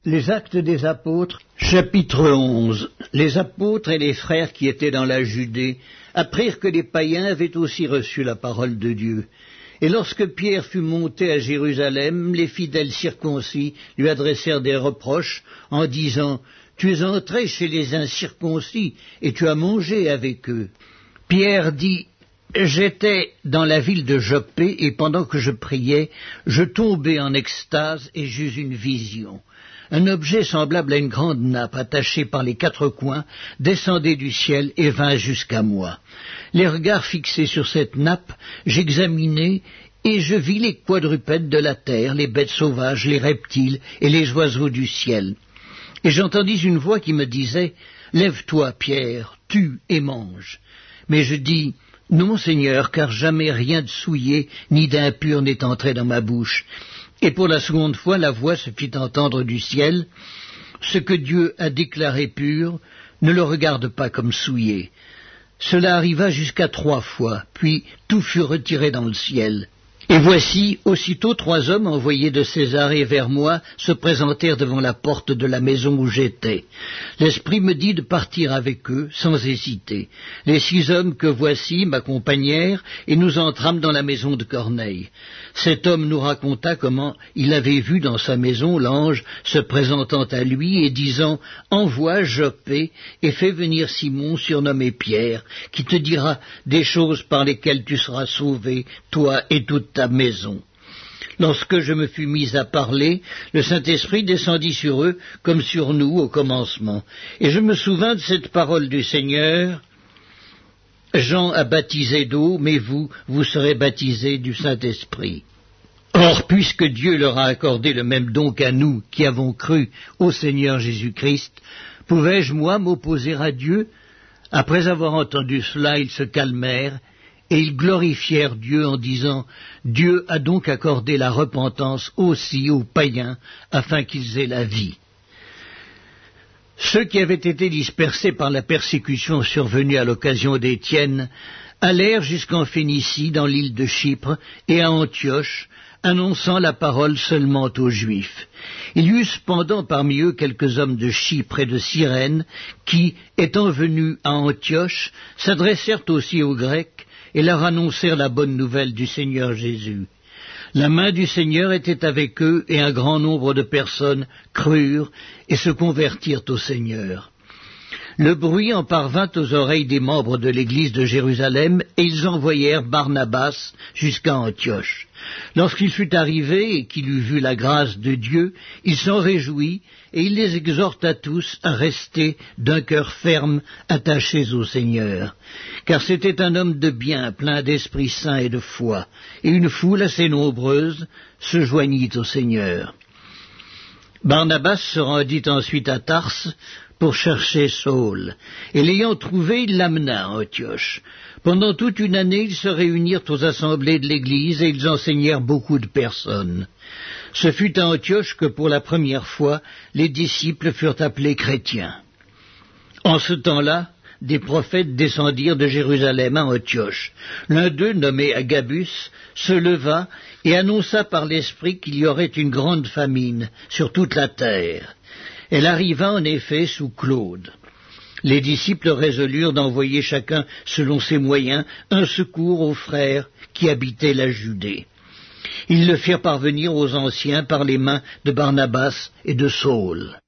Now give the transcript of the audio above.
Les Actes des Apôtres, chapitre 11. Les apôtres et les frères qui étaient dans la Judée apprirent que les païens avaient aussi reçu la parole de Dieu. Et lorsque Pierre fut monté à Jérusalem, les fidèles circoncis lui adressèrent des reproches en disant « Tu es entré chez les incirconcis et tu as mangé avec eux. » Pierre dit « J'étais dans la ville de Joppé et pendant que je priais, je tombai en extase et j'eus une vision. Un objet semblable à une grande nappe attachée par les quatre coins descendait du ciel et vint jusqu'à moi. Les regards fixés sur cette nappe, j'examinai et je vis les quadrupèdes de la terre, les bêtes sauvages, les reptiles et les oiseaux du ciel. Et j'entendis une voix qui me disait « Lève-toi, Pierre, tue et mange. » Mais je dis « Non, Seigneur, car jamais rien de souillé ni d'impur n'est entré dans ma bouche. » Et pour la seconde fois, la voix se fit entendre du ciel. Ce que Dieu a déclaré pur, ne le regarde pas comme souillé. Cela arriva jusqu'à 3 fois, puis tout fut retiré dans le ciel. Et voici, aussitôt 3 hommes envoyés de Césarée vers moi se présentèrent devant la porte de la maison où j'étais. L'Esprit me dit de partir avec eux, sans hésiter. Les 6 hommes que voici m'accompagnèrent, et nous entrâmes dans la maison de Corneille. Cet homme nous raconta comment il avait vu dans sa maison l'ange se présentant à lui et disant « Envoie Joppé et fais venir Simon, surnommé Pierre, qui te dira des choses par lesquelles tu seras sauvé, toi et toute ta maison. » Lorsque je me fus mis à parler, le Saint-Esprit descendit sur eux comme sur nous au commencement. Et je me souvins de cette parole du Seigneur « Jean a baptisé d'eau, mais vous serez baptisés du Saint-Esprit. » Or, puisque Dieu leur a accordé le même don qu'à nous qui avons cru au Seigneur Jésus-Christ, pouvais-je, moi, m'opposer à Dieu? Après avoir entendu cela, ils se calmèrent, et ils glorifièrent Dieu en disant « Dieu a donc accordé la repentance aussi aux païens, afin qu'ils aient la vie. » Ceux qui avaient été dispersés par la persécution survenue à l'occasion d'Étienne allèrent jusqu'en Phénicie, dans l'île de Chypre, et à Antioche, annonçant la parole seulement aux Juifs. Il y eut cependant parmi eux quelques hommes de Chypre et de Cyrène qui, étant venus à Antioche, s'adressèrent aussi aux Grecs et leur annoncèrent la bonne nouvelle du Seigneur Jésus. La main du Seigneur était avec eux, et un grand nombre de personnes crurent et se convertirent au Seigneur. Le bruit en parvint aux oreilles des membres de l'église de Jérusalem, et ils envoyèrent Barnabas jusqu'à Antioche. Lorsqu'il fut arrivé et qu'il eut vu la grâce de Dieu, il s'en réjouit, et il les exhorta tous à rester d'un cœur ferme, attachés au Seigneur. Car c'était un homme de bien, plein d'Esprit Saint et de foi, et une foule assez nombreuse se joignit au Seigneur. Barnabas se rendit ensuite à Tarse pour chercher Saul, et l'ayant trouvé, il l'amena à Antioche. Pendant toute une année, ils se réunirent aux assemblées de l'Église, et ils enseignèrent beaucoup de personnes. Ce fut à Antioche que, pour la première fois, les disciples furent appelés chrétiens. En ce temps-là, des prophètes descendirent de Jérusalem à Antioche. L'un d'eux, nommé Agabus, se leva et annonça par l'Esprit qu'il y aurait une grande famine sur toute la terre. Elle arriva en effet sous Claude. Les disciples résolurent d'envoyer chacun, selon ses moyens, un secours aux frères qui habitaient la Judée. Ils le firent parvenir aux anciens par les mains de Barnabas et de Saul.